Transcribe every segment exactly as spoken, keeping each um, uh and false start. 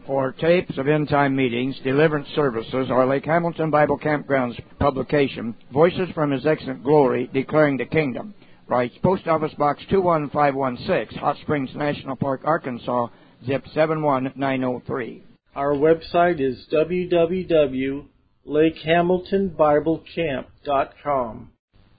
For tapes of end-time meetings, deliverance services, or Lake Hamilton Bible Campground's publication, Voices from His Excellent Glory, Declaring the Kingdom, writes Post Office Box two one five one six, Hot Springs National Park, Arkansas, zip seven one nine oh three. Our website is w w w dot lake hamilton bible camp dot com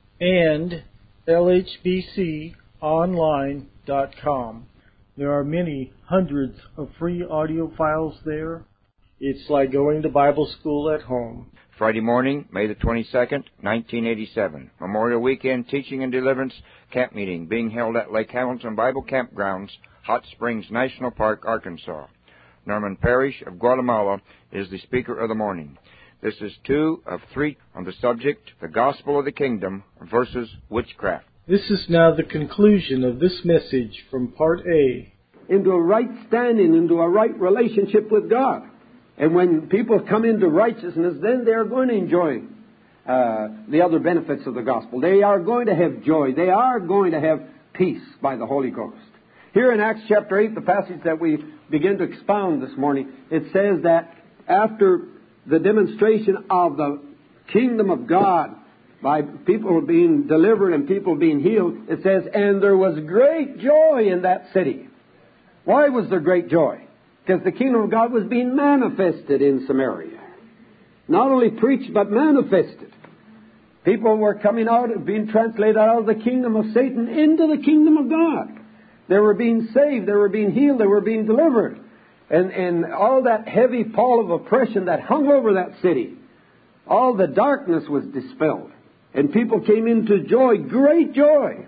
and l h b c online dot com. There are many hundreds of free audio files there. It's like going to Bible school at home. Friday morning, May the twenty-second, nineteen eighty-seven. Memorial Weekend Teaching and Deliverance Camp Meeting being held at Lake Hamilton Bible Campgrounds, Hot Springs National Park, Arkansas. Norman Parrish of Guatemala is the speaker of the morning. This is two of three on the subject, the Gospel of the Kingdom versus Witchcraft. This is now the conclusion of this message from Part A. Into a right standing, into a right relationship with God. And when people come into righteousness, then they are going to enjoy uh, the other benefits of the gospel. They are going to have joy. They are going to have peace by the Holy Ghost. Here in Acts chapter eight, the passage that we begin to expound this morning, it says that after the demonstration of the kingdom of God, by people being delivered and people being healed, it says, and there was great joy in that city. Why was there great joy? Because the kingdom of God was being manifested in Samaria. Not only preached, but manifested. People were coming out and being translated out of the kingdom of Satan into the kingdom of God. They were being saved, they were being healed, they were being delivered. And, and all that heavy pall of oppression that hung over that city, all the darkness was dispelled. And people came into joy, great joy.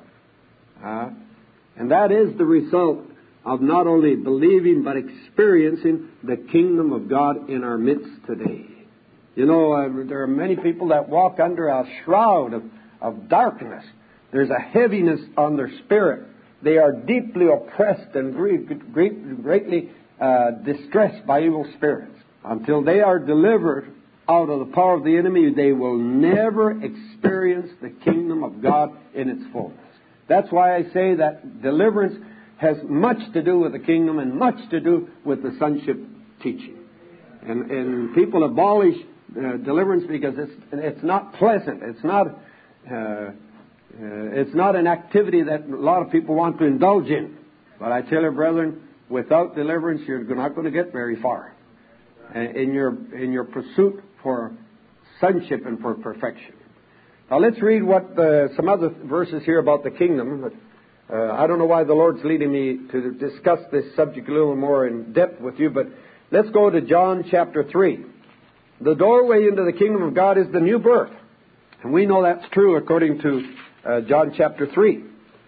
Uh, and that is the result of not only believing, but experiencing the kingdom of God in our midst today. You know, uh, there are many people that walk under a shroud of, of darkness. There's a heaviness on their spirit. They are deeply oppressed and great, great, greatly uh, distressed by evil spirits. Until they are delivered out of the power of the enemy, they will never experience the kingdom of God in its fullness. That's why I say that deliverance has much to do with the kingdom and much to do with the sonship teaching. And, and people abolish uh, deliverance because it's it's not pleasant. It's not uh, uh, it's not an activity that a lot of people want to indulge in. But I tell you, brethren, without deliverance, you're not going to get very far in your in your pursuit for sonship and for perfection. Now let's read what uh, some other verses here about the kingdom. But, uh, I don't know why the Lord's leading me to discuss this subject a little more in depth with you, but let's go to John chapter three. The doorway into the kingdom of God is the new birth. And we know that's true according to uh, John chapter three.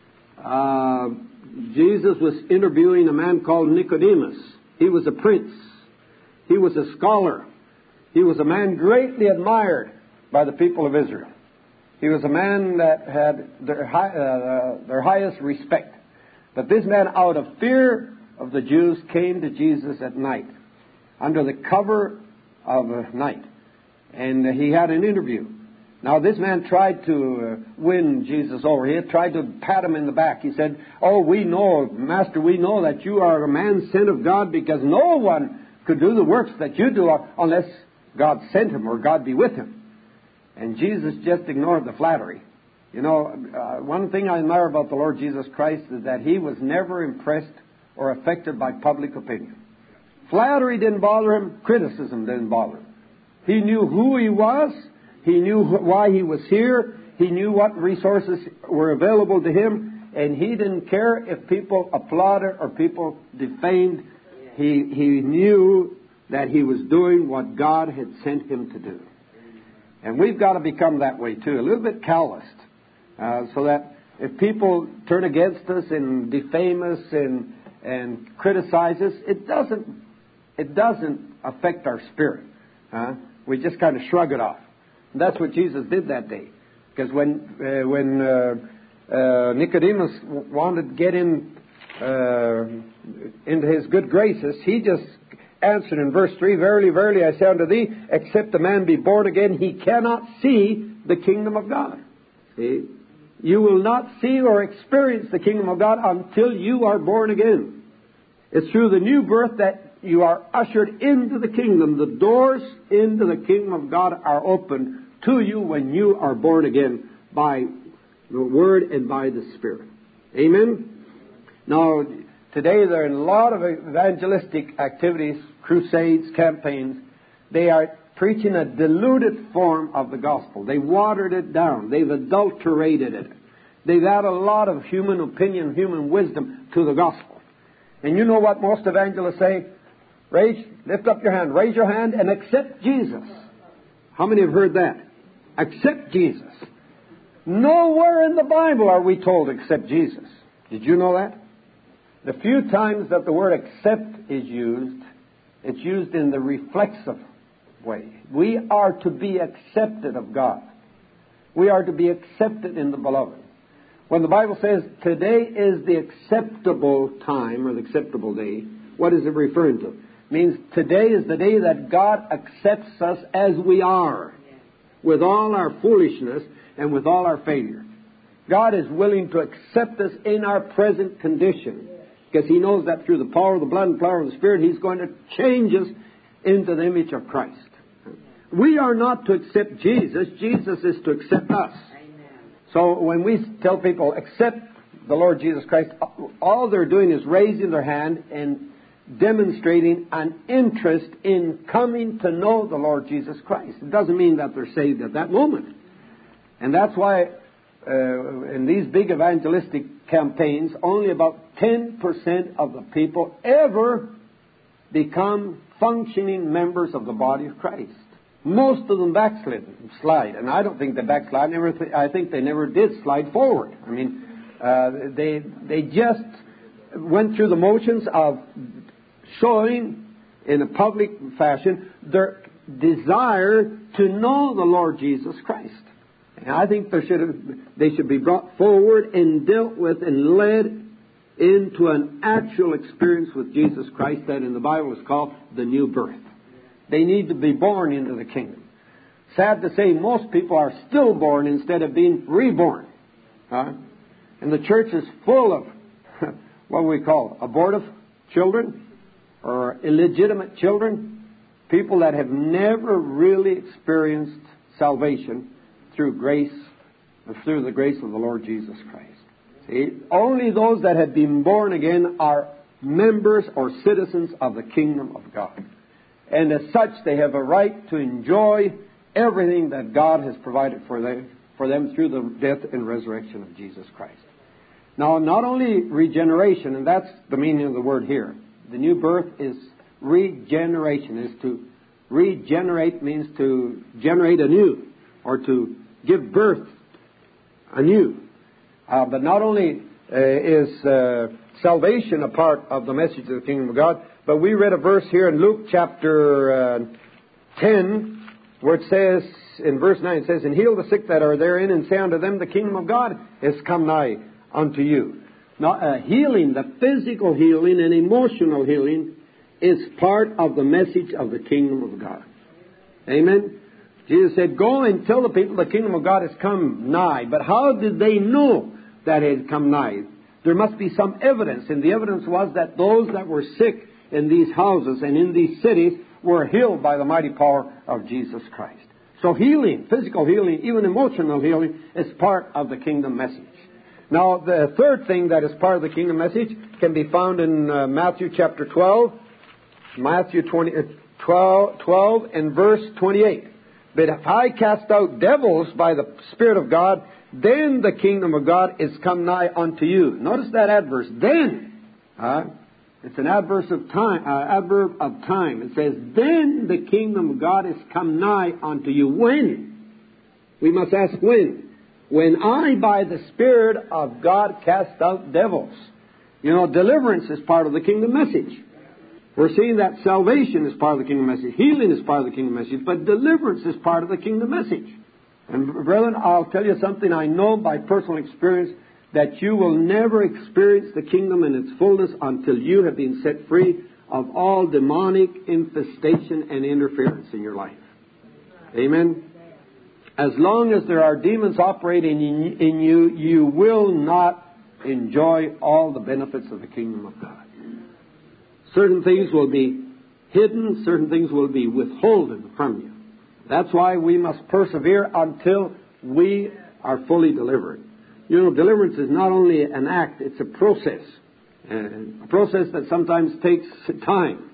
Uh, Jesus was interviewing a man called Nicodemus. He was a prince. He was a scholar. He was a man greatly admired by the people of Israel. He was a man that had their, high, uh, their highest respect. But this man, out of fear of the Jews, came to Jesus at night, under the cover of night. And he had an interview. Now, this man tried to uh, win Jesus over. He had tried to pat him in the back. He said, oh, we know, Master, we know that you are a man sent of God, because no one could do the works that you do unless God sent him or God be with him. And Jesus just ignored the flattery. You know, uh, one thing I admire about the Lord Jesus Christ is that He was never impressed or affected by public opinion. Flattery didn't bother Him. Criticism didn't bother Him. He knew who He was. He knew why He was here. He knew what resources were available to Him. And He didn't care if people applauded or people defamed. He, he knew that He was doing what God had sent Him to do. And we've got to become that way too, a little bit calloused, uh, so that if people turn against us and defame us and and criticize us, it doesn't it doesn't affect our spirit. Uh, we just kind of shrug it off. And that's what Jesus did that day, because when uh, when uh, uh, Nicodemus wanted to get in uh, into his good graces, he just answered in verse three, verily, verily, I say unto thee, except a man be born again, he cannot see the kingdom of God. See? You will not see or experience the kingdom of God until you are born again. It's through the new birth that you are ushered into the kingdom. The doors into the kingdom of God are open to you when you are born again by the Word and by the Spirit. Amen? Now, today there are a lot of evangelistic activities, crusades, campaigns. They are preaching a diluted form of the gospel. They watered it down. They've adulterated it. They've added a lot of human opinion, human wisdom to the gospel. And you know what most evangelists say? Raise, lift up your hand, raise your hand and accept Jesus. How many have heard that? Accept Jesus. Nowhere in the Bible are we told accept Jesus. Did you know that? The few times that the word accept is used, it's used in the reflexive way. We are to be accepted of God. We are to be accepted in the beloved. When the Bible says today is the acceptable time or the acceptable day, what is it referring to? It means today is the day that God accepts us as we are, with all our foolishness and with all our failure. God is willing to accept us in our present condition, because He knows that through the power of the blood and power of the Spirit, He's going to change us into the image of Christ. We are not to accept Jesus. Jesus is to accept us. Amen. So when we tell people, accept the Lord Jesus Christ, all they're doing is raising their hand and demonstrating an interest in coming to know the Lord Jesus Christ. It doesn't mean that they're saved at that moment. And that's why uh, in these big evangelistic campaigns, only about ten percent of the people ever become functioning members of the body of Christ. Most of them backslid, slide, and I don't think they backslide. Never th- I think they never did slide forward. I mean, uh, they they just went through the motions of showing in a public fashion their desire to know the Lord Jesus Christ. And I think there should have, they should be brought forward and dealt with and led into an actual experience with Jesus Christ that in the Bible is called the new birth. They need to be born into the kingdom. Sad to say, most people are stillborn instead of being reborn. Huh? And the church is full of what we call abortive children or illegitimate children, people that have never really experienced salvation through grace, through the grace of the Lord Jesus Christ. See, only those that have been born again are members or citizens of the kingdom of God. And as such, they have a right to enjoy everything that God has provided for them, for them through the death and resurrection of Jesus Christ. Now, not only regeneration, and that's the meaning of the word here. The new birth is regeneration. Is to regenerate means to generate anew or to give birth anew. Uh, but not only uh, is uh, salvation a part of the message of the kingdom of God, but we read a verse here in Luke chapter uh, ten, where it says, in verse nine, it says, "And heal the sick that are therein, and say unto them, the kingdom of God is come nigh unto you." Now, uh, healing, the physical healing and emotional healing, is part of the message of the kingdom of God. Amen? Jesus said, "Go and tell the people the kingdom of God has come nigh." But how did they know that it had come nigh? There must be some evidence, and the evidence was that those that were sick in these houses and in these cities were healed by the mighty power of Jesus Christ. So healing, physical healing, even emotional healing, is part of the kingdom message. Now, the third thing that is part of the kingdom message can be found in uh, Matthew chapter twelve, Matthew twenty, uh, twelve, twelve and verse twenty-eight. "But if I cast out devils by the Spirit of God, then the kingdom of God is come nigh unto you." Notice that adverse, then. Uh, it's an adverse of time, uh, adverb of time. It says, "Then the kingdom of God is come nigh unto you." When? We must ask when. When I, by the Spirit of God, cast out devils. You know, deliverance is part of the kingdom message. We're seeing that salvation is part of the kingdom message. Healing is part of the kingdom message. But deliverance is part of the kingdom message. And brethren, I'll tell you something I know by personal experience, that you will never experience the kingdom in its fullness until you have been set free of all demonic infestation and interference in your life. Amen? As long as there are demons operating in, in you, you will not enjoy all the benefits of the kingdom of God. Certain things will be hidden, certain things will be withholden from you. That's why we must persevere until we are fully delivered. You know, deliverance is not only an act, it's a process. Uh, a process that sometimes takes time.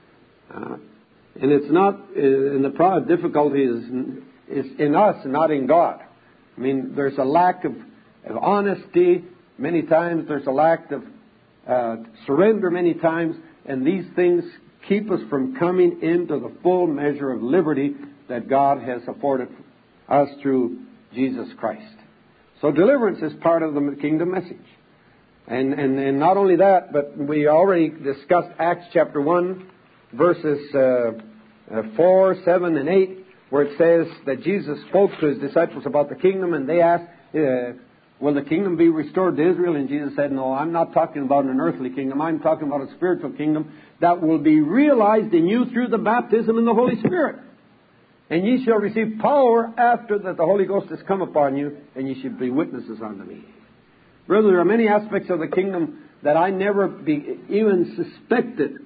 Uh, and it's not, uh, and the pro- difficulty is, is in us and not in God. I mean, there's a lack of, of honesty many times. There's a lack of uh, surrender many times. And these things keep us from coming into the full measure of liberty that God has afforded us through Jesus Christ. So deliverance is part of the kingdom message. And, and, and not only that, but we already discussed Acts chapter one, verses uh, uh, four, seven, and eight, where it says that Jesus spoke to his disciples about the kingdom, and they asked, uh, will the kingdom be restored to Israel? And Jesus said, no, I'm not talking about an earthly kingdom. I'm talking about a spiritual kingdom that will be realized in you through the baptism in the Holy Spirit. And ye shall receive power after that the Holy Ghost has come upon you, and ye shall be witnesses unto me. Brother, there are many aspects of the kingdom that I never be, even suspected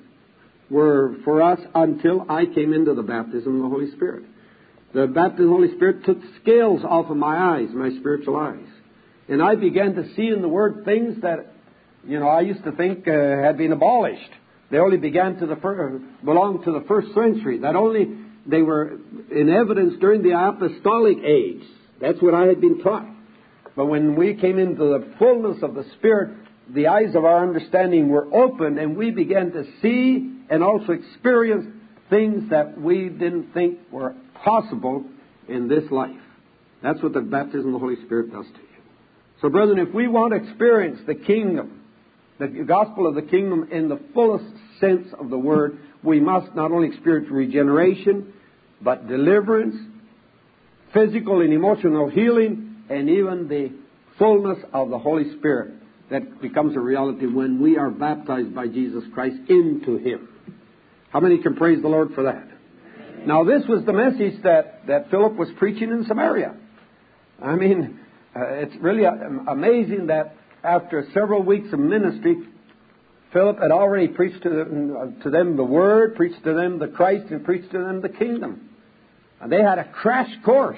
were for us until I came into the baptism of the Holy Spirit. The baptism of the Holy Spirit took scales off of my eyes, my spiritual eyes. And I began to see in the Word things that, you know, I used to think uh, had been abolished. They only began to the fir- belong to the first century. That only they were in evidence during the apostolic age. That's what I had been taught. But when we came into the fullness of the Spirit, the eyes of our understanding were opened, and we began to see and also experience things that we didn't think were possible in this life. That's what the baptism of the Holy Spirit does to you. So, brethren, if we want to experience the kingdom, the gospel of the kingdom in the fullest sense of the word, we must not only experience regeneration, but deliverance, physical and emotional healing, and even the fullness of the Holy Spirit that becomes a reality when we are baptized by Jesus Christ into Him. How many can praise the Lord for that? Now, this was the message that, that Philip was preaching in Samaria. I mean, uh, it's really amazing that after several weeks of ministry, Philip had already preached to them, to them the Word, preached to them the Christ, and preached to them the kingdom. And they had a crash course.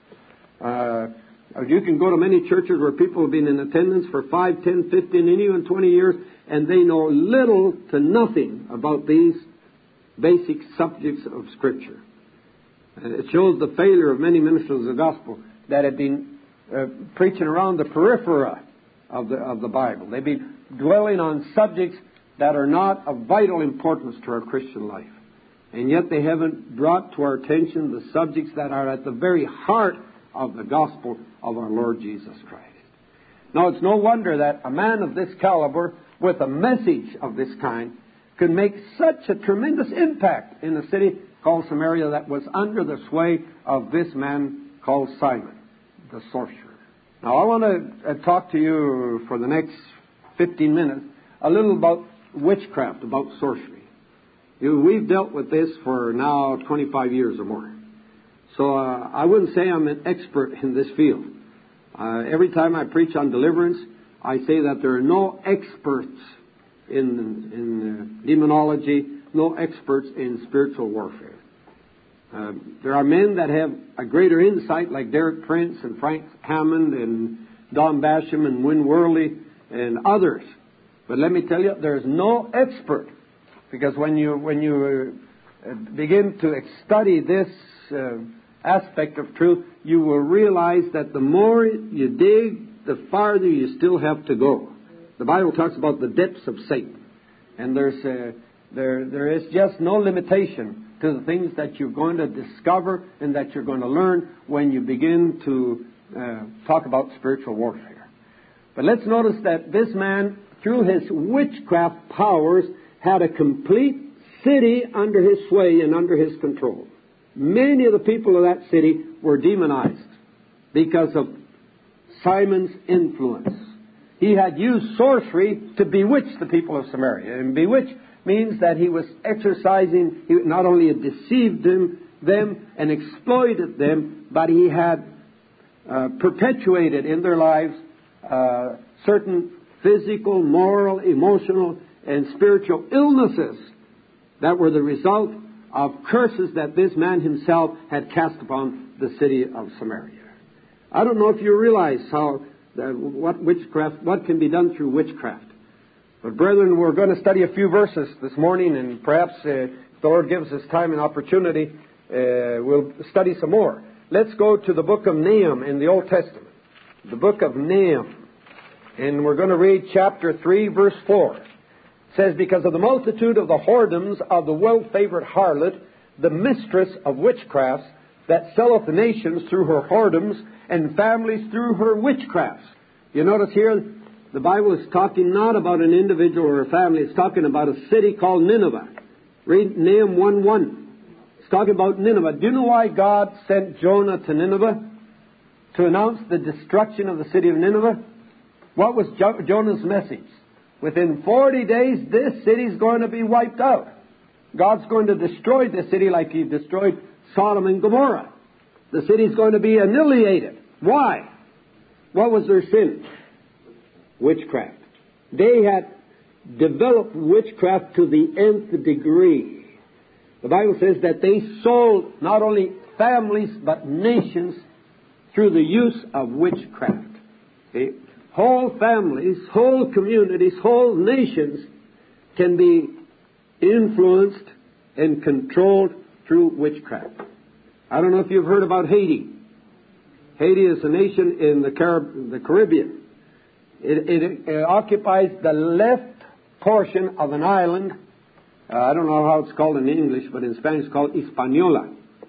Uh, you can go to many churches where people have been in attendance for five, ten, fifteen, and even twenty years, and they know little to nothing about these basic subjects of Scripture. And it shows the failure of many ministers of the gospel that have been uh, preaching around the periphery of the, of the Bible. They've been dwelling on subjects that are not of vital importance to our Christian life. And yet they haven't brought to our attention the subjects that are at the very heart of the gospel of our Lord Jesus Christ. Now, it's no wonder that a man of this caliber with a message of this kind could make such a tremendous impact in a city called Samaria that was under the sway of this man called Simon, the sorcerer. Now, I want to uh, talk to you for the next fifteen minutes a little about witchcraft, about sorcery. You, we've dealt with this for now twenty-five years or more. So uh, I wouldn't say I'm an expert in this field. Uh, every time I preach on deliverance, I say that there are no experts in, in uh, demonology, no experts in spiritual warfare. Uh, there are men that have a greater insight, like Derek Prince and Frank Hammond and Don Basham and Win Worley and others. But let me tell you, there's no expert, because when you when you uh, begin to study this uh, aspect of truth, you will realize that the more you dig, the farther you still have to go. The Bible talks about the depths of Satan, and there's uh, there there is just no limitation to the things that you're going to discover and that you're going to learn when you begin to uh, talk about spiritual warfare. But let's notice that this man, through his witchcraft powers, had a complete city under his sway and under his control. Many of the people of that city were demonized because of Simon's influence. He had used sorcery to bewitch the people of Samaria. And bewitch means that he was exercising, he not only had deceived them, them and exploited them, but he had uh, perpetuated in their lives uh, certain physical, moral, emotional, and spiritual illnesses that were the result of curses that this man himself had cast upon the city of Samaria. I don't know if you realize how uh, what witchcraft, what can be done through witchcraft. But brethren, we're going to study a few verses this morning, and perhaps uh, if the Lord gives us time and opportunity, uh, we'll study some more. Let's go to the book of Nahum in the Old Testament. The book of Nahum. And we're going to read chapter three, verse four. It says, because of the multitude of the whoredoms of the well-favored harlot, the mistress of witchcrafts, that selleth the nations through her whoredoms, and families through her witchcrafts. You notice here, the Bible is talking not about an individual or a family. It's talking about a city called Nineveh. Read Nahum one one. It's talking about Nineveh. Do you know why God sent Jonah to Nineveh? To announce the destruction of the city of Nineveh? What was jo- Jonah's message? Within forty days, this city is going to be wiped out. God's going to destroy this city like He destroyed Sodom and Gomorrah. The city is going to be annihilated. Why? What was their sin? Witchcraft. They had developed witchcraft to the nth degree. The Bible says that they sold not only families but nations through the use of witchcraft. See? Whole families, whole communities, whole nations can be influenced and controlled through witchcraft. I don't know if you've heard about Haiti. Haiti is a nation in the, Carib- the Caribbean. It, it, it occupies the left portion of an island. Uh, I don't know how it's called in English, but in Spanish it's called Hispaniola.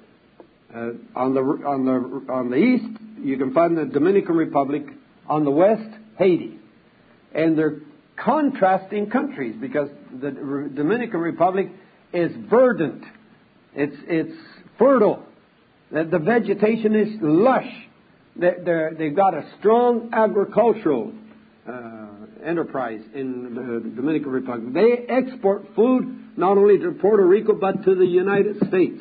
Uh, on the on the on the east, you can find the Dominican Republic. On the west, Haiti. And they're contrasting countries because the Dominican Republic is verdant. It's it's fertile. The, the vegetation is lush. They're, they're, they've got a strong agricultural uh, enterprise in the Dominican Republic. They export food not only to Puerto Rico but to the United States.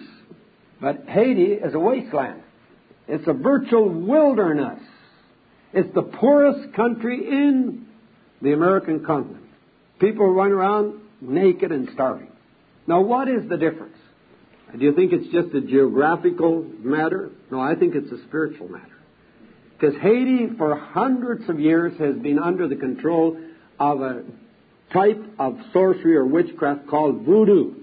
But Haiti is a wasteland. It's a virtual wilderness. It's the poorest country in the American continent. People run around naked and starving. Now, what is the difference? Do you think it's just a geographical matter? No, I think it's a spiritual matter. Because Haiti, for hundreds of years, has been under the control of a type of sorcery or witchcraft called voodoo.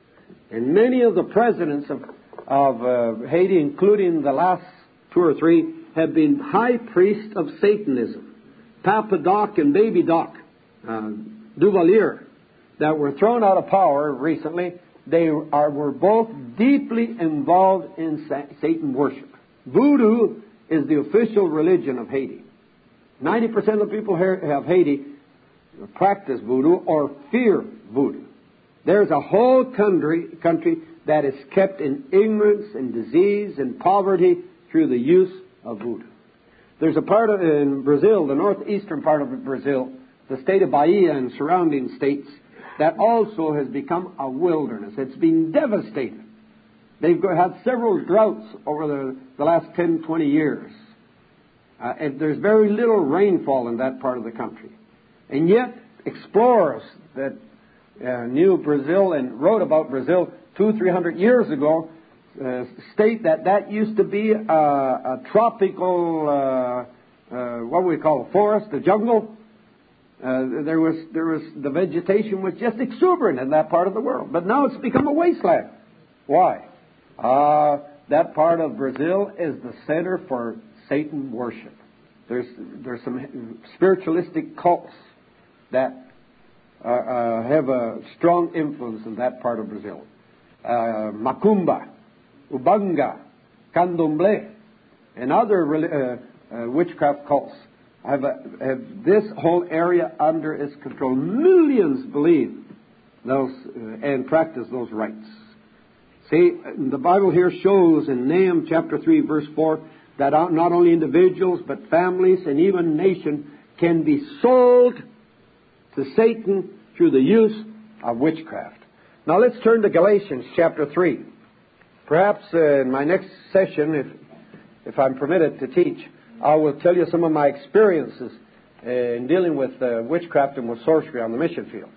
And many of the presidents of, of uh, Haiti, including the last two or three, have been high priests of Satanism. Papa Doc and Baby Doc uh, Duvalier, that were thrown out of power recently, they are, were both deeply involved in sa- Satan worship. Voodoo is the official religion of Haiti. ninety percent of the people here have Haiti practice voodoo or fear voodoo. There's a whole country, country that is kept in ignorance and disease and poverty through the use of voodoo. There's a part of, in Brazil, the northeastern part of Brazil, the state of Bahia and surrounding states, that also has become a wilderness. It's been devastated. They've had several droughts over the, the last ten, twenty years. Uh, and there's very little rainfall in that part of the country. And yet, explorers that uh, knew Brazil and wrote about Brazil two, three hundred years ago Uh, state that that used to be a, a tropical, uh, uh, what we call a forest, a jungle. Uh, there was, there was, the vegetation was just exuberant in that part of the world. But now it's become a wasteland. Why? Uh, that part of Brazil is the center for Satan worship. There's, there's some spiritualistic cults that uh, uh, have a strong influence in that part of Brazil. Uh, Macumba, Ubanga, Candomblé, and other uh, uh, witchcraft cults have, uh, have this whole area under its control. Millions believe those uh, and practice those rites. See, the Bible here shows in Nahum chapter three, verse four, that not only individuals but families and even nations can be sold to Satan through the use of witchcraft. Now let's turn to Galatians chapter three. Perhaps uh, in my next session, if if I'm permitted to teach, I will tell you some of my experiences uh, in dealing with uh, witchcraft and with sorcery on the mission field.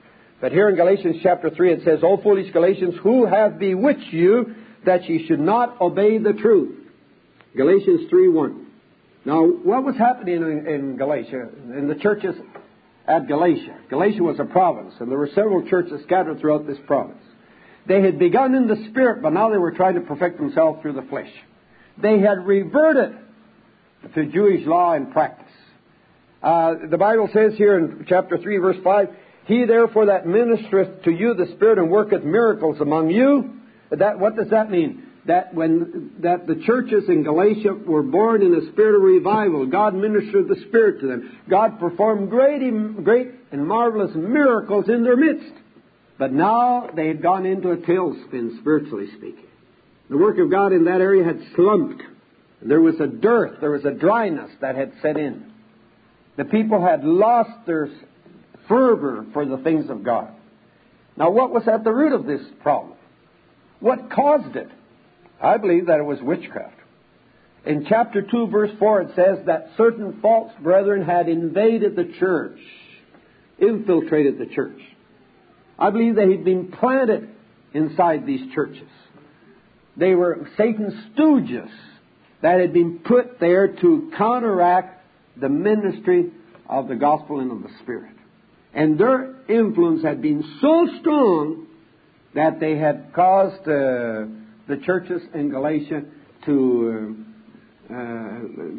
But here in Galatians chapter three it says, O foolish Galatians, who have bewitched you that ye should not obey the truth? Galatians three one. Now, what was happening in, in Galatia, in the churches at Galatia? Galatia was a province, and there were several churches scattered throughout this province. They had begun in the Spirit, but now they were trying to perfect themselves through the flesh. They had reverted to Jewish law and practice. Uh, the Bible says here in chapter three, verse five, He therefore that ministereth to you the Spirit and worketh miracles among you. That, what does that mean? That when that the churches in Galatia were born in a spirit of revival, God ministered the Spirit to them. God performed great, great and marvelous miracles in their midst. But now they had gone into a tailspin, spiritually speaking. The work of God in that area had slumped. There was a dearth, there was a dryness that had set in. The people had lost their fervor for the things of God. Now, what was at the root of this problem? What caused it? I believe that it was witchcraft. In chapter two, verse four, it says that certain false brethren had invaded the church, infiltrated the church. I believe they had been planted inside these churches. They were Satan's stooges that had been put there to counteract the ministry of the gospel and of the Spirit. And their influence had been so strong that they had caused uh, the churches in Galatia to uh, uh,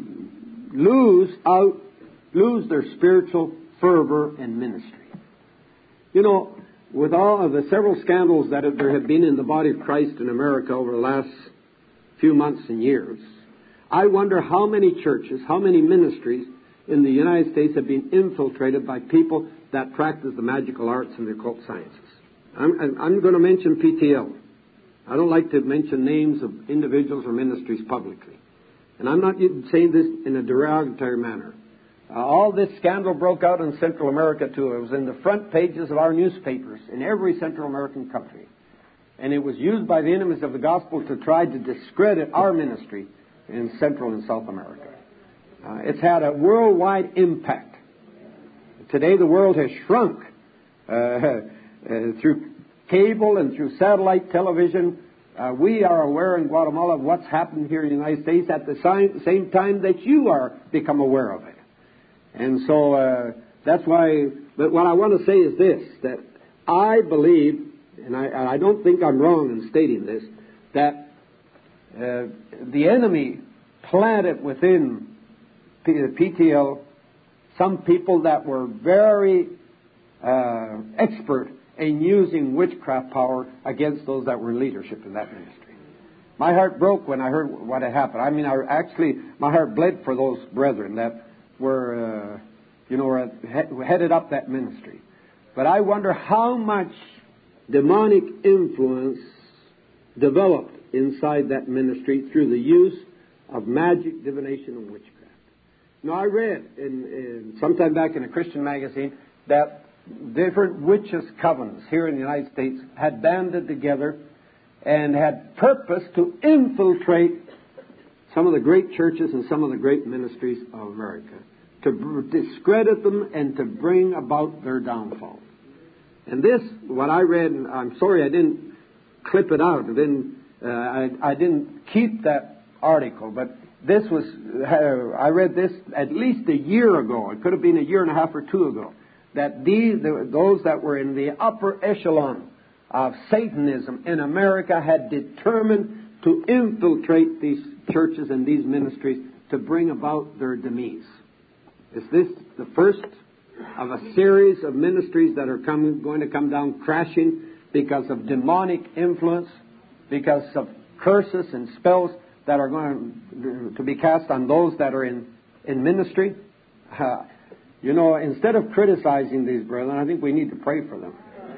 lose out, lose their spiritual fervor and ministry. You know, with all of the several scandals that there have been in the body of Christ in America over the last few months and years, I wonder how many churches, how many ministries in the United States have been infiltrated by people that practice the magical arts and the occult sciences. I'm, I'm going to mention P T L. I don't like to mention names of individuals or ministries publicly. And I'm not saying this in a derogatory manner. Uh, all this scandal broke out in Central America, too. It was in the front pages of our newspapers in every Central American country. And it was used by the enemies of the gospel to try to discredit our ministry in Central and South America. Uh, it's had a worldwide impact. Today the world has shrunk uh, uh, through cable and through satellite television. Uh, we are aware in Guatemala of what's happened here in the United States at the same, same time that you are become aware of it. And so uh, that's why, but what I want to say is this, that I believe, and I, and I don't think I'm wrong in stating this, that uh, the enemy planted within P T L some people that were very uh, expert in using witchcraft power against those that were in leadership in that ministry. My heart broke when I heard what had happened. I mean, I actually, my heart bled for those brethren that were, uh, you know, were headed up that ministry. But I wonder how much demonic influence developed inside that ministry through the use of magic, divination, and witchcraft. Now, I read in, in sometime back in a Christian magazine that different witches' covens here in the United States had banded together and had purpose to infiltrate some of the great churches and some of the great ministries of America, to discredit them and to bring about their downfall. And this, what I read, and I'm sorry I didn't clip it out, I didn't, uh, I, I didn't keep that article, but this was, uh, I read this at least a year ago. It could have been a year and a half or two ago. That these, the, those that were in the upper echelon of Satanism in America had determined to infiltrate these churches and these ministries to bring about their demise. Is this the first of a series of ministries that are coming, going to come down crashing because of demonic influence, because of curses and spells that are going to be cast on those that are in, in ministry? Uh, you know, instead of criticizing these brethren, I think we need to pray for them.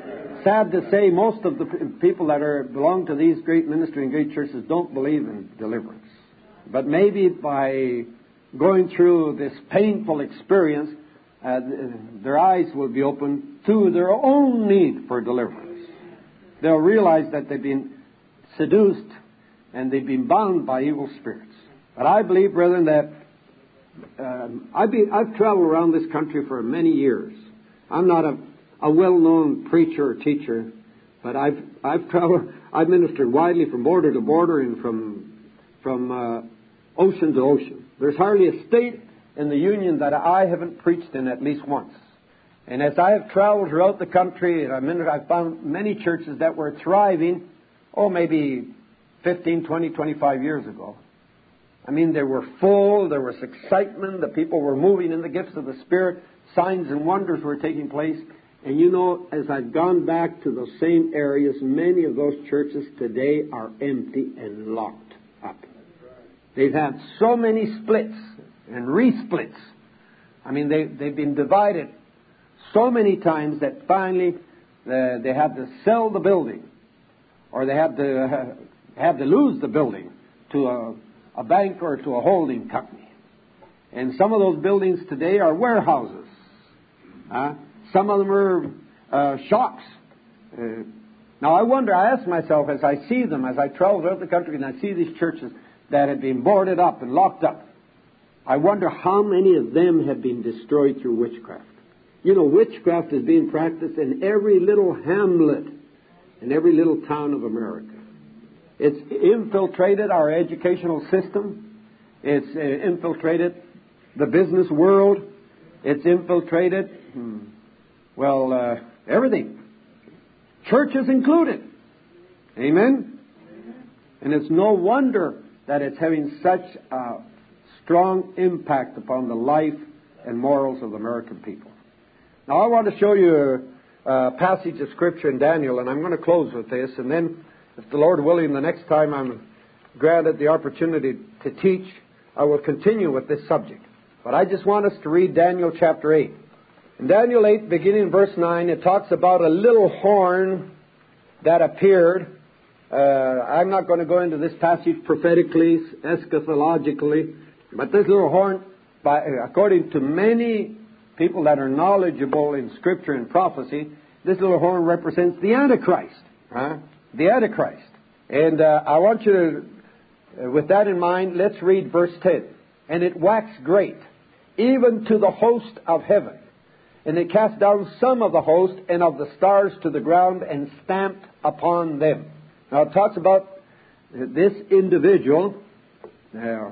Sad to say, most of the people that are belong to these great ministry and great churches don't believe in deliverance. But maybe by going through this painful experience, uh, their eyes will be open to their own need for deliverance. They'll realize that they've been seduced and they've been bound by evil spirits. But I believe, brethren, that uh, I've, been, I've traveled around this country for many years. I'm not a a well-known preacher or teacher, but I've I've traveled, I've ministered widely from border to border and from from uh, ocean to ocean. There's hardly a state in the Union that I haven't preached in at least once. And as I have traveled throughout the country, and I've found many churches that were thriving, oh, maybe fifteen, twenty, twenty-five years ago. I mean, they were full, there was excitement, the people were moving in the gifts of the Spirit, signs and wonders were taking place. And you know, as I've gone back to those same areas, many of those churches today are empty and locked up. They've had so many splits and re-splits. I mean, they, they've been divided so many times that finally uh, they had to sell the building, or they had to uh, had to lose the building to a, a bank or to a holding company. And some of those buildings today are warehouses. Uh, some of them are uh, shops. Uh, now I wonder, I ask myself as I see them, as I travel throughout the country and I see these churches that have been boarded up and locked up, I wonder how many of them have been destroyed through witchcraft. You know, witchcraft is being practiced in every little hamlet, in every little town of America. It's infiltrated our educational system. It's uh, infiltrated the business world. It's infiltrated, hmm, well, uh, everything. Churches included. Amen? And it's no wonder that it's having such a strong impact upon the life and morals of the American people. Now, I want to show you a, a passage of Scripture in Daniel, and I'm going to close with this, and then, if the Lord willing, the next time I'm granted the opportunity to teach, I will continue with this subject. But I just want us to read Daniel chapter eight. In Daniel eight, beginning in verse nine, it talks about a little horn that appeared. Uh, I'm not going to go into this passage prophetically, eschatologically, but this little horn, by, according to many people that are knowledgeable in Scripture and prophecy, this little horn represents the Antichrist. Huh? The Antichrist. And uh, I want you to, uh, with that in mind, let's read verse ten. And it waxed great, even to the host of heaven. And it cast down some of the host and of the stars to the ground and stamped upon them. Now it talks about this individual uh, uh,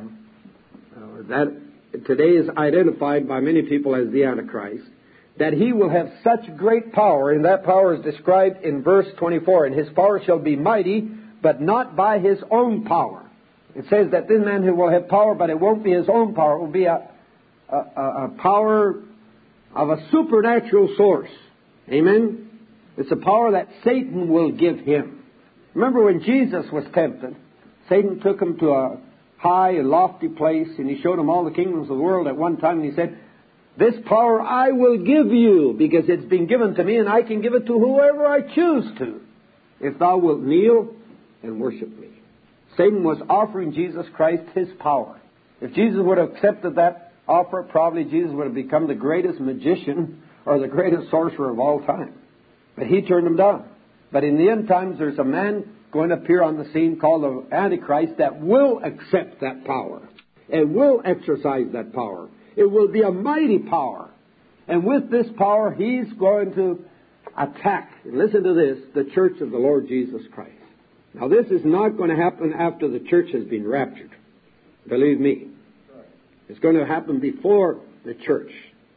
that today is identified by many people as the Antichrist, that he will have such great power, and that power is described in verse twenty-four, and his power shall be mighty, but not by his own power. It says that this man who will have power, but it won't be his own power. It will be a, a, a power of a supernatural source. Amen? It's a power that Satan will give him. Remember when Jesus was tempted, Satan took him to a high and lofty place, and he showed him all the kingdoms of the world at one time, and he said, this power I will give you, because it's been given to me, and I can give it to whoever I choose to, if thou wilt kneel and worship me. Satan was offering Jesus Christ his power. If Jesus would have accepted that offer, probably Jesus would have become the greatest magician or the greatest sorcerer of all time. But he turned him down. But in the end times, there's a man going to appear on the scene called the Antichrist that will accept that power and will exercise that power. It will be a mighty power. And with this power, he's going to attack, listen to this, the church of the Lord Jesus Christ. Now, this is not going to happen after the church has been raptured. Believe me. It's going to happen before the church,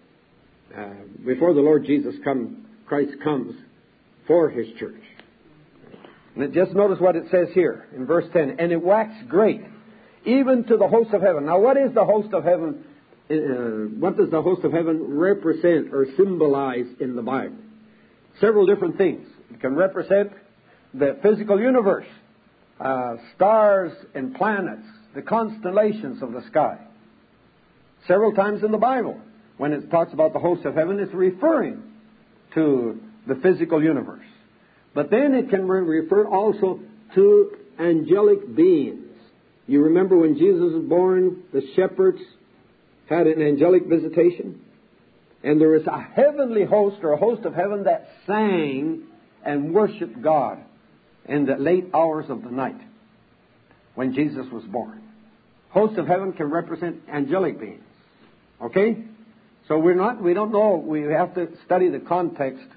uh, before the Lord Jesus come, Christ comes for his church. And just notice what it says here in verse ten. And it waxed great, even to the host of heaven. Now, what is the host of heaven? Uh, what does the host of heaven represent or symbolize in the Bible? Several different things. It can represent the physical universe, uh, stars and planets, the constellations of the sky. Several times in the Bible, when it talks about the host of heaven, it's referring to the physical universe. But then it can re- refer also to angelic beings. You remember when Jesus was born, the shepherds had an angelic visitation? And there was a heavenly host, or a host of heaven, that sang and worshiped God in the late hours of the night when Jesus was born. Host of heaven can represent angelic beings. Okay? So we're not, we don't know, we have to study the context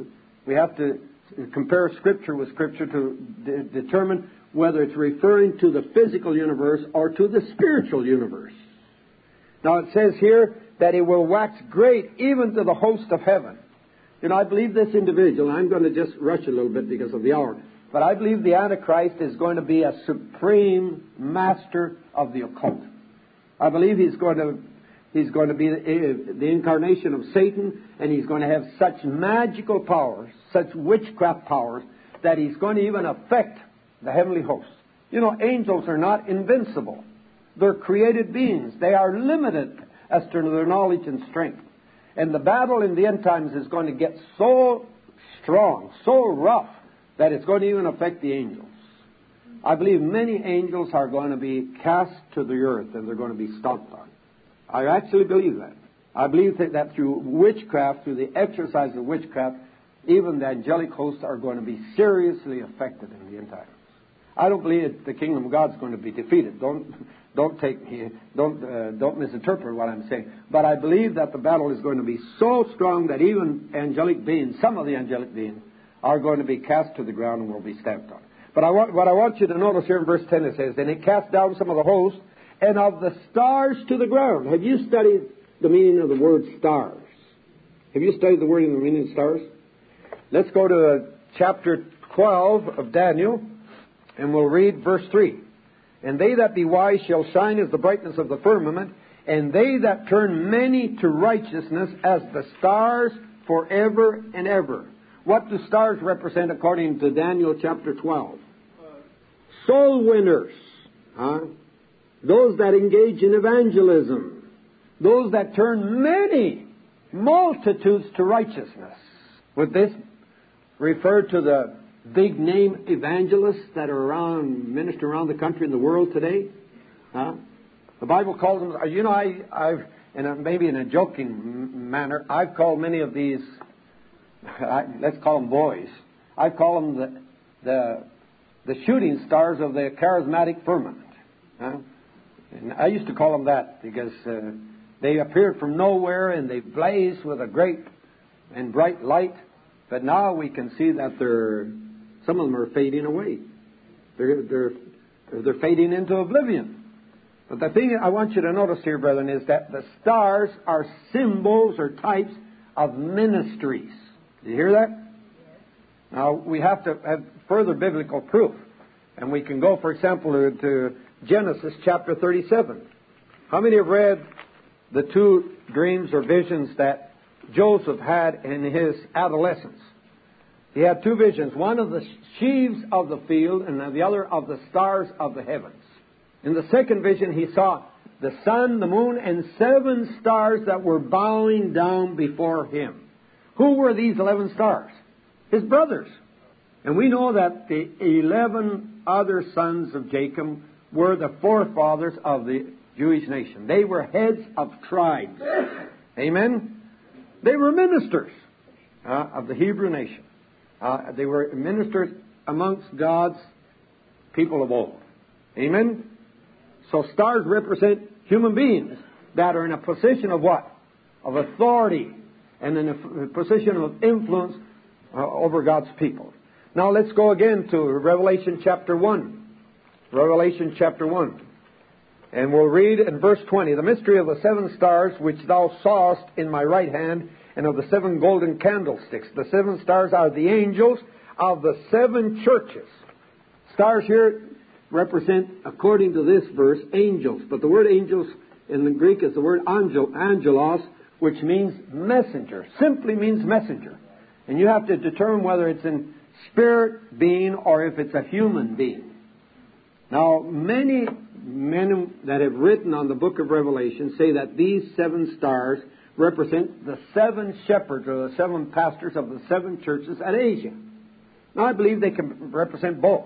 We have to compare Scripture with Scripture to de- determine whether it's referring to the physical universe or to the spiritual universe. Now it says here that it will wax great even to the host of heaven. You know, I believe this individual, I'm going to just rush a little bit because of the hour, but I believe the Antichrist is going to be a supreme master of the occult. I believe he's going to he's going to be the, the incarnation of Satan, and he's going to have such magical powers, such witchcraft powers, that he's going to even affect the heavenly hosts. You know, angels are not invincible. They're created beings. They are limited as to their knowledge and strength. And the battle in the end times is going to get so strong, so rough, that it's going to even affect the angels. I believe many angels are going to be cast to the earth and they're going to be stomped on. I actually believe that. I believe that, that through witchcraft, through the exercise of witchcraft, even the angelic hosts are going to be seriously affected in the end times. I don't believe that the kingdom of God is going to be defeated. Don't don't take me, don't uh, don't misinterpret what I'm saying. But I believe that the battle is going to be so strong that even angelic beings, some of the angelic beings, are going to be cast to the ground and will be stamped on. But I want, what I want you to notice here in verse ten, it says, "Then he cast down some of the host, and of the stars to the ground." Have you studied the meaning of the word stars? Have you studied the word in the meaning of stars? Let's go to uh, chapter twelve of Daniel, and we'll read verse three. "And they that be wise shall shine as the brightness of the firmament, and they that turn many to righteousness as the stars forever and ever." What do stars represent according to Daniel chapter twelve? Soul winners. Huh? Those that engage in evangelism. Those that turn many multitudes to righteousness. Would this refer to the big name evangelists that are around, minister around the country and the world today? Huh? The Bible calls them, you know, I, I've, in a, maybe in a joking manner, I've called many of these, I, let's call them boys. I call them the, the, the shooting stars of the charismatic firmament. Huh? And I used to call them that because uh, they appeared from nowhere and they blazed with a great and bright light. But now we can see that they're, some of them are fading away. They're, they're, they're fading into oblivion. But the thing I want you to notice here, brethren, is that the stars are symbols or types of ministries. Do you hear that? Now, we have to have further biblical proof. And we can go, for example, to, to Genesis chapter thirty-seven. How many have read the two dreams or visions that Joseph had in his adolescence? He had two visions, one of the sheaves of the field and the other of the stars of the heavens. In the second vision, he saw the sun, the moon, and seven stars that were bowing down before him. Who were these eleven stars? His brothers. And we know that the eleven other sons of Jacob were the forefathers of the Jewish nation. They were heads of tribes. Amen? They were ministers uh, of the Hebrew nation. Uh, they were ministers amongst God's people of old. Amen? So stars represent human beings that are in a position of what? Of authority and in a position of influence uh, over God's people. Now let's go again to Revelation chapter one. Revelation chapter one. And we'll read in verse twenty, "The mystery of the seven stars which thou sawest in my right hand, and of the seven golden candlesticks." The seven stars are the angels of the seven churches. Stars here represent, according to this verse, angels. But the word angels in the Greek is the word angel, angelos, which means messenger. Simply means messenger. And you have to determine whether it's in spirit being or if it's a human being. Now, many men that have written on the book of Revelation say that these seven stars represent the seven shepherds or the seven pastors of the seven churches at Asia. Now, I believe they can represent both.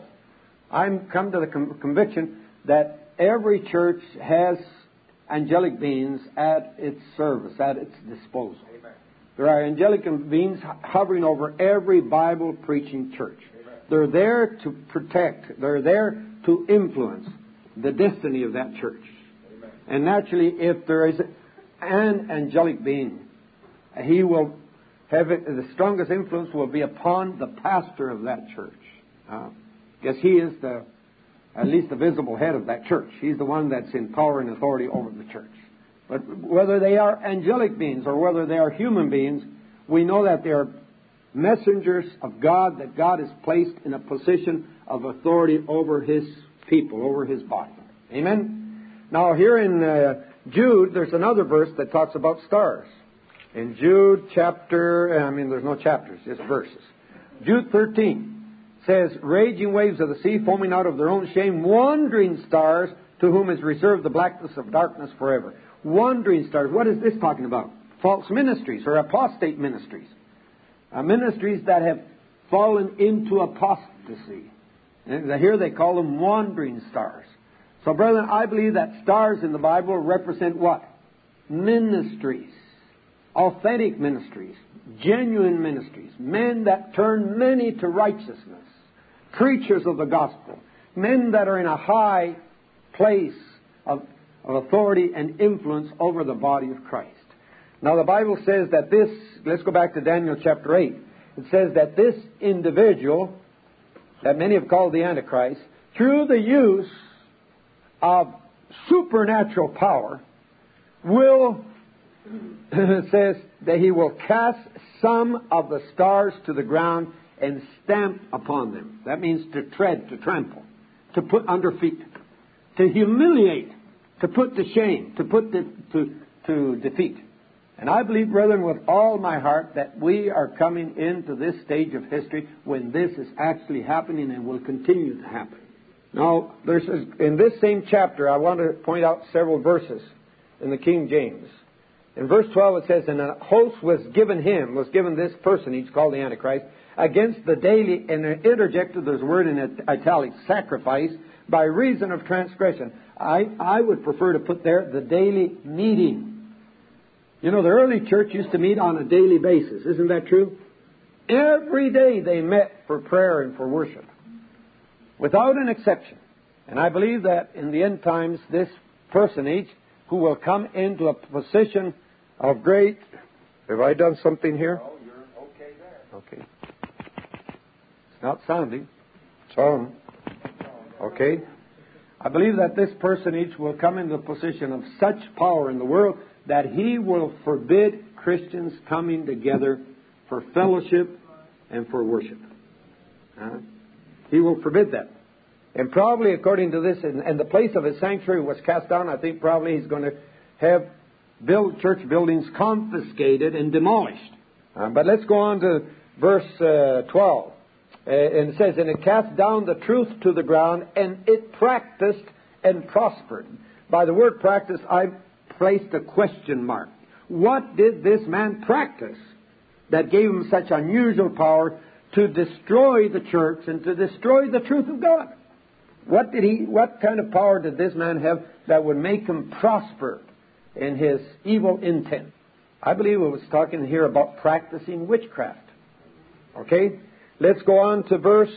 I'm come to the com- conviction that every church has angelic beings at its service, at its disposal. Amen. There are angelic beings hovering over every Bible-preaching church. Amen. They're there to protect. They're there to influence the destiny of that church. Amen. And naturally, if there is an angelic being, he will have it, the strongest influence will be upon the pastor of that church. Uh, because he is the, at least the visible head of that church. He's the one that's in power and authority over the church. But whether they are angelic beings or whether they are human beings, we know that they are messengers of God, that God has placed in a position of authority over His people, over His body. Amen? Now here in uh, Jude, there's another verse that talks about stars. In Jude chapter, I mean there's no chapters, just verses. Jude thirteen says, raging waves of the sea foaming out of their own shame, wandering stars to whom is reserved the blackness of darkness forever. Wandering stars. What is this talking about? False ministries or apostate ministries. Uh, ministries that have fallen into apostasy. And here they call them wandering stars. So, brethren, I believe that stars in the Bible represent what? Ministries. Authentic ministries. Genuine ministries. Men that turn many to righteousness. Preachers of the gospel. Men that are in a high place of, of authority and influence over the body of Christ. Now the Bible says that this, let's go back to Daniel chapter eight. It says that this individual, that many have called the Antichrist, through the use of supernatural power, will, it says that he will cast some of the stars to the ground and stamp upon them. That means to tread, to trample, to put under feet, to humiliate, to put to shame, to put to, to, to defeat. And I believe, brethren, with all my heart that we are coming into this stage of history when this is actually happening and will continue to happen. Now, there's in this same chapter, I want to point out several verses in the King James. In verse twelve it says, and a host was given him, was given this personage called the Antichrist, against the daily, and interjected, there's a word in italics, sacrifice, by reason of transgression. I, I would prefer to put there the daily meeting. You know, the early church used to meet on a daily basis. Isn't that true? Every day they met for prayer and for worship. Without an exception. And I believe that in the end times, this personage who will come into a position of great... Have I done something here? Oh, you're okay there. Okay. It's not sounding. It's on. Okay. I believe that this personage will come into a position of such power in the world that he will forbid Christians coming together for fellowship and for worship. Uh, he will forbid that. And probably according to this, and, and the place of his sanctuary was cast down, I think probably he's going to have build church buildings confiscated and demolished. Uh, but let's go on to verse uh, twelve. Uh, and it says, and it cast down the truth to the ground, and it practiced and prospered. By the word practice, I placed a question mark. What did this man practice that gave him such unusual power to destroy the church and to destroy the truth of God? What did he? What kind of power did this man have that would make him prosper in his evil intent? I believe it was talking here about practicing witchcraft. Okay? Let's go on to verse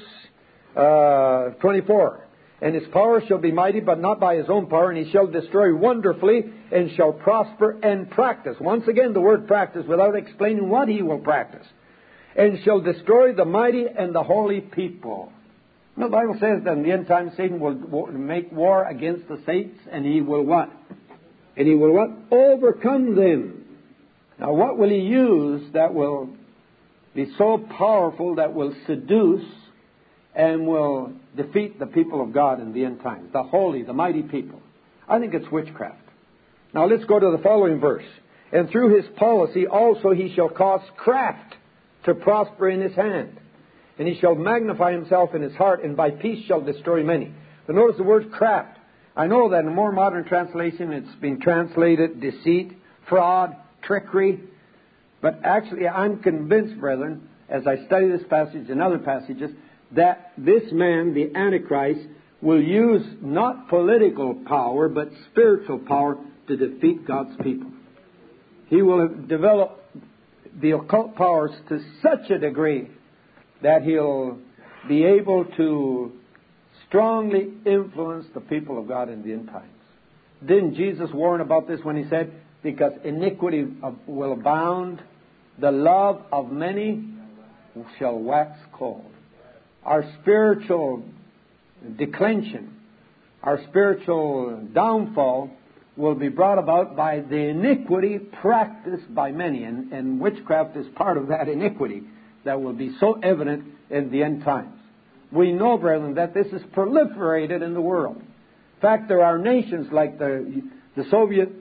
uh, twenty-four. And his power shall be mighty, but not by his own power, and he shall destroy wonderfully, and shall prosper and practice. Once again, the word practice, without explaining what he will practice. And shall destroy the mighty and the holy people. Now, the Bible says that in the end time, Satan will make war against the saints, and he will what? And he will what? Overcome them. Now, what will he use that will be so powerful that will seduce and will defeat the people of God in the end times, the holy, the mighty people? I think it's witchcraft. Now let's go to the following verse. And through his policy also he shall cause craft to prosper in his hand. And he shall magnify himself in his heart, and by peace shall destroy many. But notice the word craft. I know that in a more modern translation it's been translated deceit, fraud, trickery. But actually I'm convinced, brethren, as I study this passage and other passages, that this man, the Antichrist, will use not political power, but spiritual power to defeat God's people. He will develop the occult powers to such a degree that he'll be able to strongly influence the people of God in the end times. Didn't Jesus warn about this when he said, because iniquity will abound, the love of many shall wax cold. Our spiritual declension, our spiritual downfall will be brought about by the iniquity practiced by many. And, and witchcraft is part of that iniquity that will be so evident in the end times. We know, brethren, that this is proliferated in the world. In fact, there are nations like the, the Soviet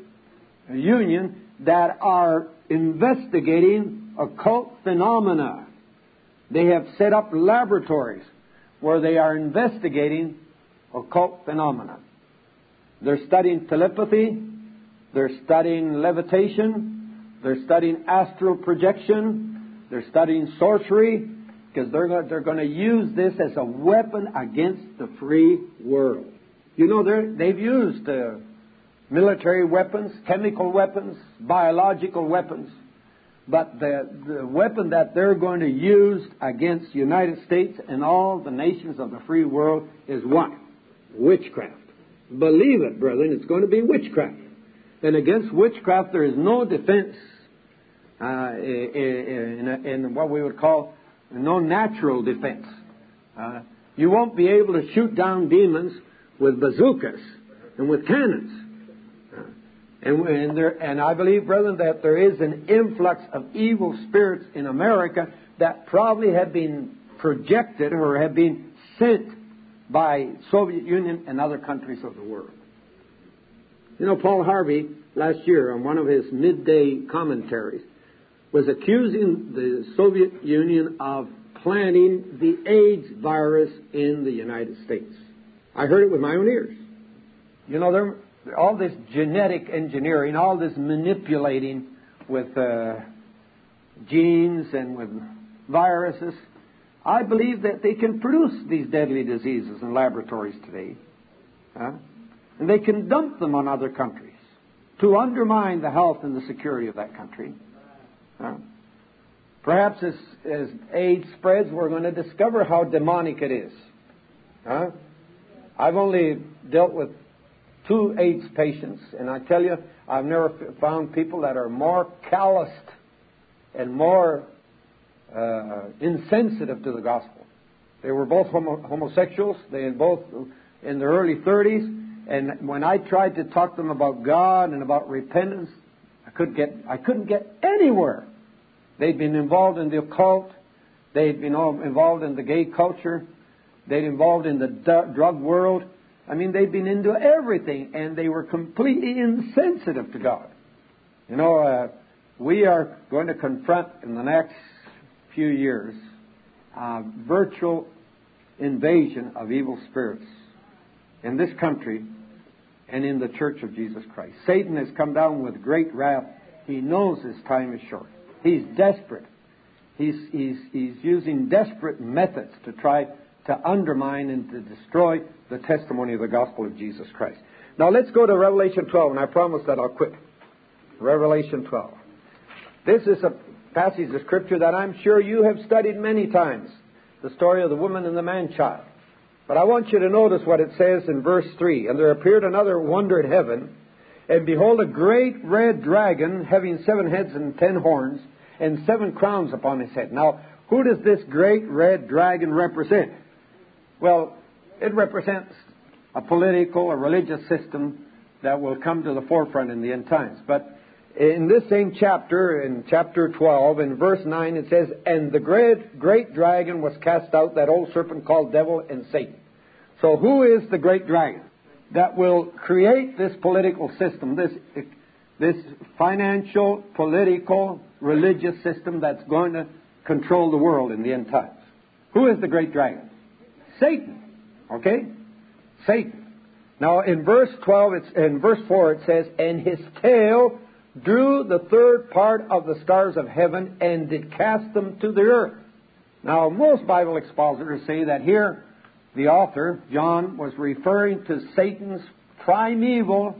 Union that are investigating occult phenomena. They have set up laboratories where they are investigating occult phenomena. They're studying telepathy, they're studying levitation, they're studying astral projection, they're studying sorcery, because they're going, they're going to use this as a weapon against the free world. You know, they're, they've used uh, military weapons, chemical weapons, biological weapons, but the, the weapon that they're going to use against the United States and all the nations of the free world is what? Witchcraft. Believe it, brethren, it's going to be witchcraft. And against witchcraft there is no defense uh, in, in, in what we would call no natural defense. Uh, you won't be able to shoot down demons with bazookas and with cannons. Uh, and, and, there, and I believe, brethren, that there is an influx of evil spirits in America that probably have been projected or have been sent by Soviet Union and other countries of the world. You know, Paul Harvey, last year, on one of his midday commentaries, was accusing the Soviet Union of planting the AIDS virus in the United States. I heard it with my own ears. You know, there, all this genetic engineering, all this manipulating with uh, genes and with viruses, I believe that they can produce these deadly diseases in laboratories today. Huh? And they can dump them on other countries to undermine the health and the security of that country. Huh? Perhaps as, as AIDS spreads, we're going to discover how demonic it is. Huh? I've only dealt with two AIDS patients, and I tell you, I've never found people that are more calloused and more uh, insensitive to the gospel. They were both homo- homosexuals. They were both in their early thirties, and when I tried to talk to them about God and about repentance, I couldn't get I couldn't get anywhere. They'd been involved in the occult. They'd been involved in the gay culture. They'd been involved in the d- drug world. I mean, they'd been into everything, and they were completely insensitive to God. You know, uh, we are going to confront in the next few years uh, virtual invasion of evil spirits in this country and in the Church of Jesus Christ. Satan has come down with great wrath. He knows his time is short. He's desperate. He's, he's, he's using desperate methods to try to undermine and to destroy the testimony of the gospel of Jesus Christ. Now let's go to Revelation twelve, and I promise that I'll quit. Revelation twelve. This is a passage of Scripture that I'm sure you have studied many times, the story of the woman and the man-child. But I want you to notice what it says in verse three. And there appeared another wonder in heaven, and behold, a great red dragon, having seven heads and ten horns, and seven crowns upon his head. Now, who does this great red dragon represent? Well, it represents a political, a religious system that will come to the forefront in the end times. But in this same chapter, in chapter twelve, in verse nine, it says, and the great, great dragon was cast out, that old serpent called devil and Satan. So who is the great dragon that will create this political system, this, this financial, political, religious system that's going to control the world in the end times? Who is the great dragon? Satan. Okay? Satan. Now in verse twelve, it's, in verse four it says, and his tail drew the third part of the stars of heaven and did cast them to the earth. Now most Bible expositors say that here the author, John, was referring to Satan's primeval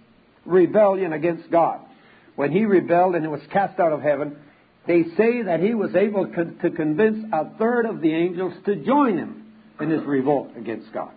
rebellion against God. When he rebelled and was cast out of heaven, they say that he was able to convince a third of the angels to join him in his revolt against God.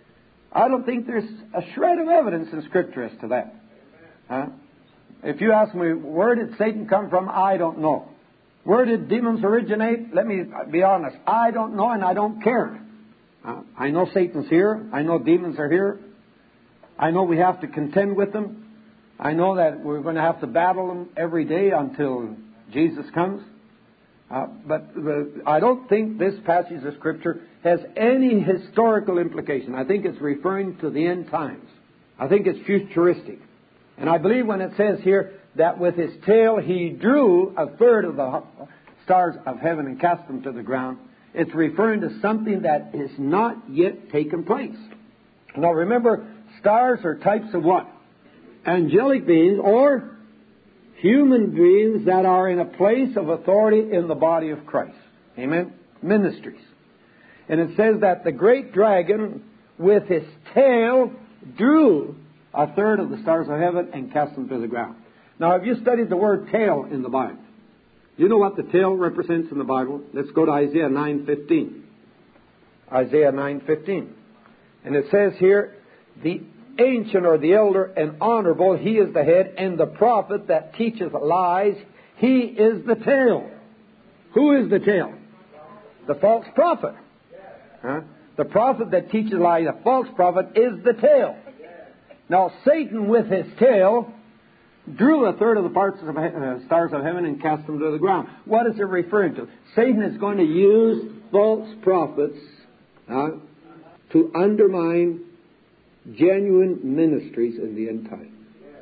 I don't think there's a shred of evidence in Scripture as to that. Huh? If you ask me, where did Satan come from, I don't know. Where did demons originate? Let me be honest. I don't know, and I don't care. Uh, I know Satan's here. I know demons are here. I know we have to contend with them. I know that we're going to have to battle them every day until Jesus comes. Uh, but the, I don't think this passage of Scripture has any historical implication. I think it's referring to the end times. I think it's futuristic. And I believe when it says here that with his tail he drew a third of the stars of heaven and cast them to the ground, it's referring to something that is not yet taken place. Now remember, stars are types of what? Angelic beings or human beings that are in a place of authority in the body of Christ. Amen? Ministries. And it says that the great dragon with his tail drew a third of the stars of heaven and cast them to the ground. Now, have you studied the word tail in the Bible? Do you know what the tail represents in the Bible? Let's go to Isaiah nine fifteen. Isaiah nine fifteen. And it says here, the ancient or the elder and honorable, he is the head, and the prophet that teacheth lies, he is the tail. Who is the tail? The false prophet. Huh? The prophet that teaches lies, the false prophet, is the tail. Now, Satan with his tail drew a third of the parts of uh, stars of heaven and cast them to the ground. What is it referring to? Satan is going to use false prophets uh, to undermine genuine ministries in the end time.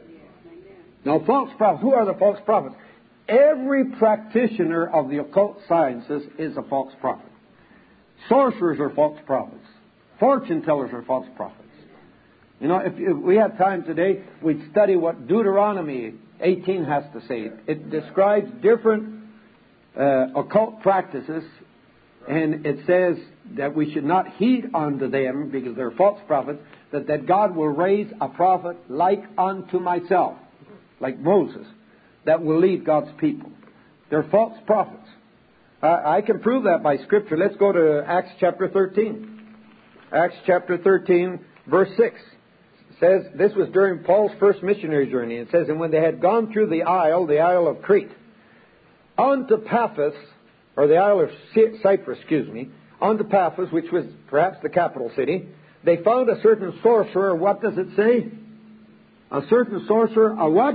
Now, false prophets, who are the false prophets? Every practitioner of the occult sciences is a false prophet. Sorcerers are false prophets. Fortune tellers are false prophets. You know, if, if we had time today, we'd study what Deuteronomy eighteen has to say. It describes different uh, occult practices, and it says that we should not heed unto them because they're false prophets, but that God will raise a prophet like unto myself, like Moses, that will lead God's people. They're false prophets. Uh, I can prove that by Scripture. Let's go to Acts chapter thirteen. Acts chapter thirteen, verse six. Says this was during Paul's first missionary journey. It says, and when they had gone through the isle, the isle of Crete, unto Paphos, or the isle of Cyprus, excuse me, unto Paphos, which was perhaps the capital city, they found a certain sorcerer. What does it say? A certain sorcerer, a what?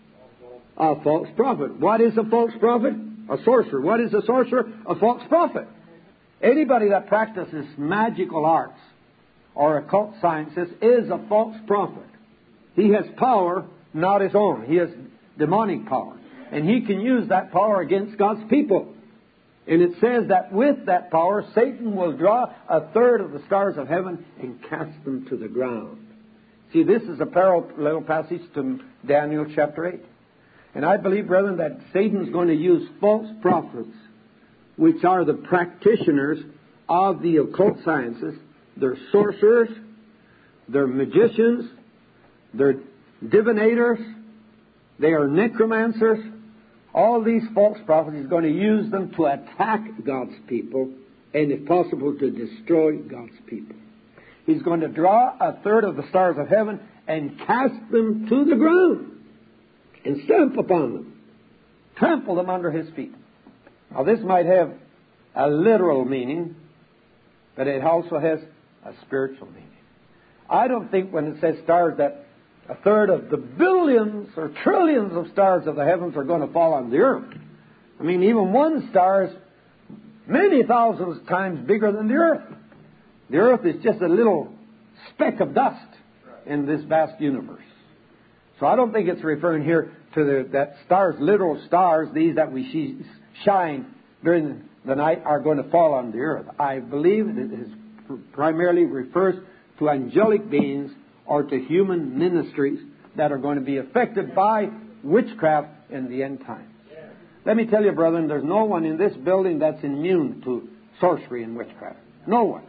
A false prophet. What is a false prophet? A sorcerer. What is a sorcerer? A false prophet. Anybody that practices magical arts or occult sciences is a false prophet. He has power, not his own. He has demonic power. And he can use that power against God's people. And it says that with that power, Satan will draw a third of the stars of heaven and cast them to the ground. See, this is a parallel passage to Daniel chapter eight. And I believe, brethren, that Satan's going to use false prophets, which are the practitioners of the occult sciences. They're sorcerers, they're magicians, they're divinators, they are necromancers. All these false prophets, he's going to use them to attack God's people and, if possible, to destroy God's people. He's going to draw a third of the stars of heaven and cast them to the ground and stamp upon them, trample them under his feet. Now, this might have a literal meaning, but it also has a spiritual meaning. I don't think when it says stars that a third of the billions or trillions of stars of the heavens are going to fall on the earth. I mean, even one star is many thousands times bigger than the earth. The earth is just a little speck of dust in this vast universe. So I don't think it's referring here to the, that stars, literal stars, these that we see shine during the night, are going to fall on the earth. I believe it is primarily refers to angelic beings or to human ministries that are going to be affected by witchcraft in the end times. Let me tell you, brethren, there's no one in this building that's immune to sorcery and witchcraft. No one.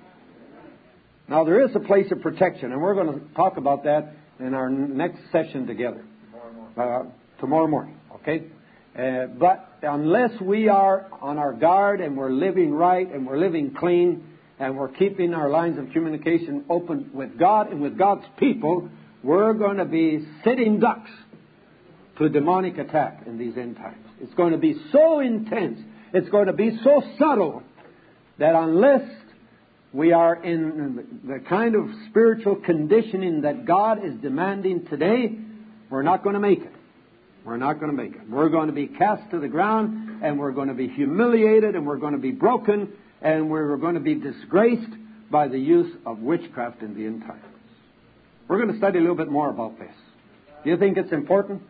Now, there is a place of protection, and we're going to talk about that in our next session together. Uh, tomorrow morning, okay? Uh, but unless we are on our guard and we're living right and we're living clean, and we're keeping our lines of communication open with God and with God's people, we're going to be sitting ducks to demonic attack in these end times. It's going to be so intense, it's going to be so subtle, that unless we are in the kind of spiritual conditioning that God is demanding today, we're not going to make it. We're not going to make it. We're going to be cast to the ground, and we're going to be humiliated, and we're going to be broken, and we're going to be disgraced by the use of witchcraft in the end times. We're going to study a little bit more about this. Do you think it's important?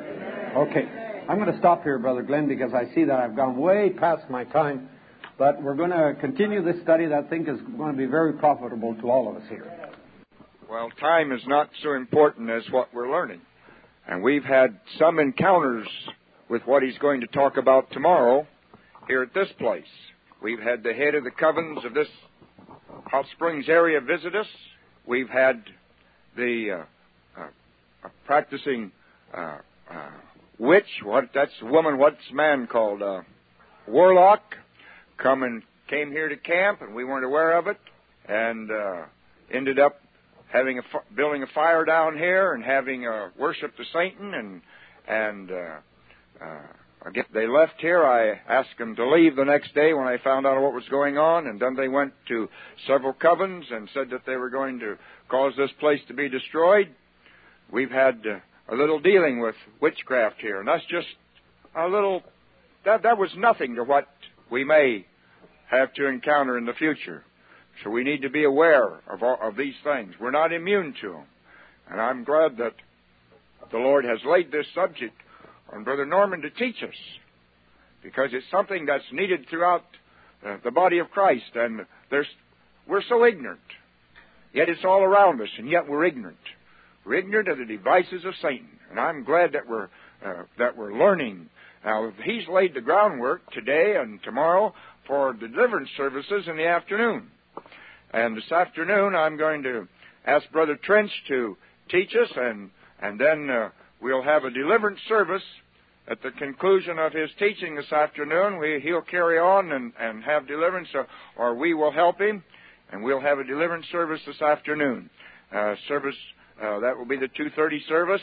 Okay. I'm going to stop here, Brother Glenn, because I see that I've gone way past my time. But we're going to continue this study that I think is going to be very profitable to all of us here. Well, time is not so important as what we're learning. And we've had some encounters with what he's going to talk about tomorrow here at this place. We've had the head of the covens of this Hot Springs area visit us. We've had the uh, uh, practicing uh, uh, witch, what that's a woman, what's man called? Uh, warlock, come and came here to camp, and we weren't aware of it, and uh, ended up having a building a fire down here and having uh, worship to Satan, and and uh, uh, I get they left here. I asked them to leave the next day when I found out what was going on, and then they went to several covens and said that they were going to cause this place to be destroyed. We've had uh, a little dealing with witchcraft here, and that's just a little. That that was nothing to what we may have to encounter in the future. So we need to be aware of all, of these things. We're not immune to them. And I'm glad that the Lord has laid this subject on Brother Norman to teach us, because it's something that's needed throughout uh, the body of Christ. And there's, we're so ignorant. Yet it's all around us, and yet we're ignorant. We're ignorant of the devices of Satan. And I'm glad that we're, uh, that we're learning. Now, he's laid the groundwork today and tomorrow for the deliverance services in the afternoon. And this afternoon, I'm going to ask Brother Trench to teach us, and, and then uh, we'll have a deliverance service at the conclusion of his teaching this afternoon. We, he'll carry on and, and have deliverance, or, or we will help him, and we'll have a deliverance service this afternoon. Uh, service, uh, that will be the two thirty service.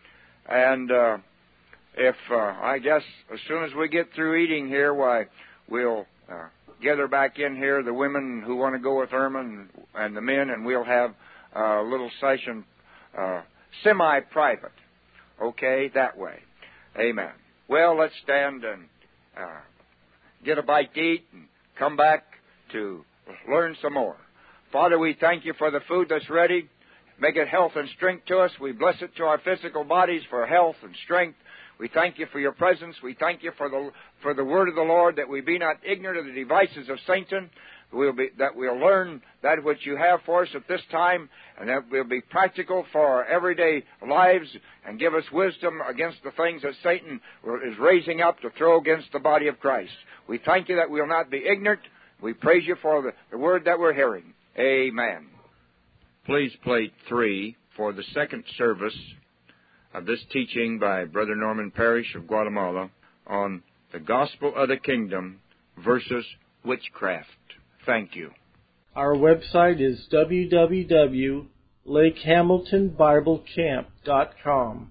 And uh, if, uh, I guess, as soon as we get through eating here, why, we'll uh, gather back in here, the women who want to go with Irma and, and the men, and we'll have a little session, uh, semi-private. Okay, that way. Amen. Well, let's stand and uh, get a bite to eat and come back to learn some more. Father, we thank you for the food that's ready. Make it health and strength to us. We bless it to our physical bodies for health and strength. We thank you for your presence. We thank you for the for the word of the Lord, that we be not ignorant of the devices of Satan. We'll be, that we'll learn that which you have for us at this time, and that we'll be practical for our everyday lives, and give us wisdom against the things that Satan is raising up to throw against the body of Christ. We thank you that we'll not be ignorant. We praise you for the, the word that we're hearing. Amen. Please plate three for the second service of this teaching by Brother Norman Parrish of Guatemala on the gospel of the kingdom versus witchcraft. Thank you. Our website is w w w dot lake hamilton bible camp dot com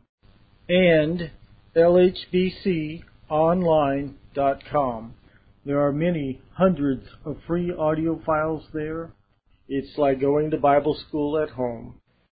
and l h b c online dot com. There are many hundreds of free audio files there. It's like going to Bible school at home.